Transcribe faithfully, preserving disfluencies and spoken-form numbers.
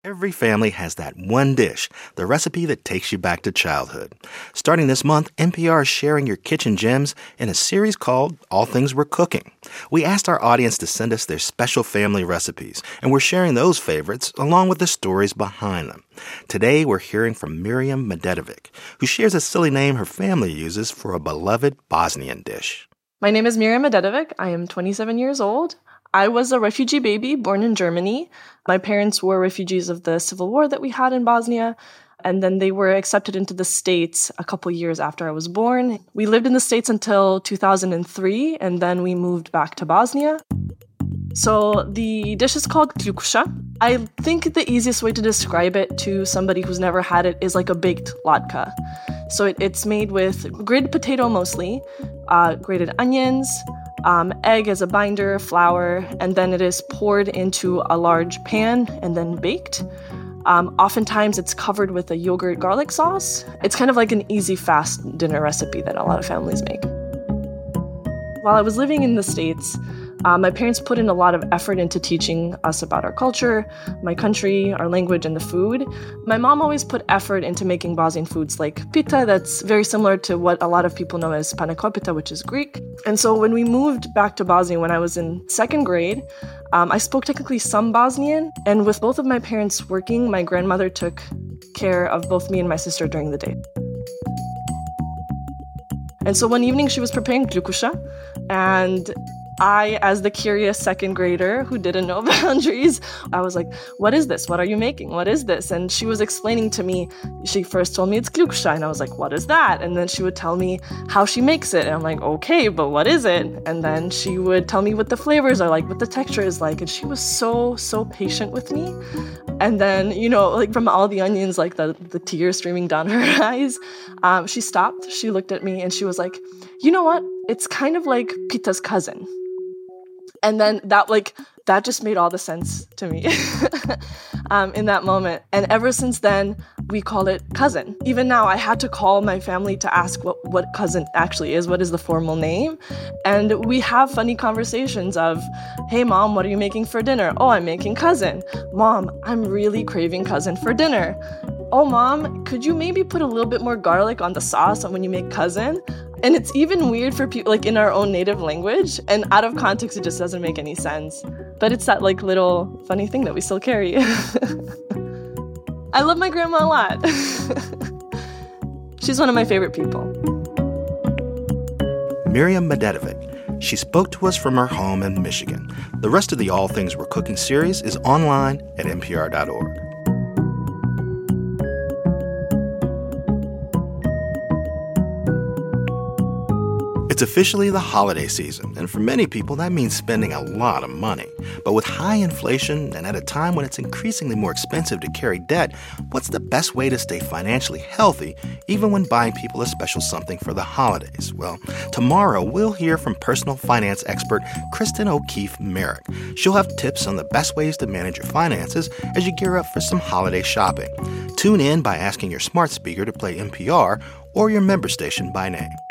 Every family has that one dish, the recipe that takes you back to childhood. Starting this month, N P R is sharing your kitchen gems in a series called All Things We're Cooking. We asked our audience to send us their special family recipes, and we're sharing those favorites along with the stories behind them. Today, we're hearing from Miriam Medetovic, who shares a silly name her family uses for a beloved Bosnian dish. My name is Miriam Medetovic. I am twenty-seven years old. I was a refugee baby born in Germany. My parents were refugees of the civil war that we had in Bosnia, and then they were accepted into the States a couple years after I was born. We lived in the States until two thousand three, and then we moved back to Bosnia. So the dish is called kljuša. I think the easiest way to describe it to somebody who's never had it is like a baked latke. So it, it's made with grated potato mostly, uh, grated onions, Um, egg as a binder, flour, and then it is poured into a large pan and then baked. Um, oftentimes it's covered with a yogurt garlic sauce. It's kind of like an easy, fast dinner recipe that a lot of families make. While I was living in the States, uh, my parents put in a lot of effort into teaching us about our culture, my country, our language, and the food. My mom always put effort into making Bosnian foods like pita, that's very similar to what a lot of people know as panakopita, which is Greek. And so when we moved back to Bosnia when I was in second grade, um, I spoke technically some Bosnian, and with both of my parents working, my grandmother took care of both me and my sister during the day. And so one evening she was preparing kljuša, and I, as the curious second grader who didn't know boundaries, I was like, what is this? What are you making? What is this? And she was explaining to me, she first told me it's kljuša, and I was like, what is that? And then she would tell me how she makes it. And I'm like, okay, but what is it? And then she would tell me what the flavors are like, what the texture is like. And she was so, so patient with me. And then, you know, like from all the onions, like the, the tears streaming down her eyes, um, she stopped, she looked at me, and she was like, you know what? It's kind of like pita's cousin. And then that, like, that just made all the sense to me um, in that moment. And ever since then, we call it cousin. Even now, I had to call my family to ask what, what cousin actually is, what is the formal name. And we have funny conversations of, hey, Mom, what are you making for dinner? Oh, I'm making cousin. Mom, I'm really craving cousin for dinner. Oh, Mom, could you maybe put a little bit more garlic on the sauce when you make cousin? And it's even weird for people, like in our own native language, and out of context, it just doesn't make any sense. But it's that like little funny thing that we still carry. I love my grandma a lot. She's one of my favorite people. Miriam Medetovic. She spoke to us from her home in Michigan. The rest of the All Things We're Cooking series is online at N P R dot org. It's officially the holiday season, and for many people, that means spending a lot of money. But with high inflation and at a time when it's increasingly more expensive to carry debt, what's the best way to stay financially healthy, even when buying people a special something for the holidays? Well, tomorrow we'll hear from personal finance expert Kristen O'Keefe Merrick. She'll have tips on the best ways to manage your finances as you gear up for some holiday shopping. Tune in by asking your smart speaker to play N P R or your member station by name.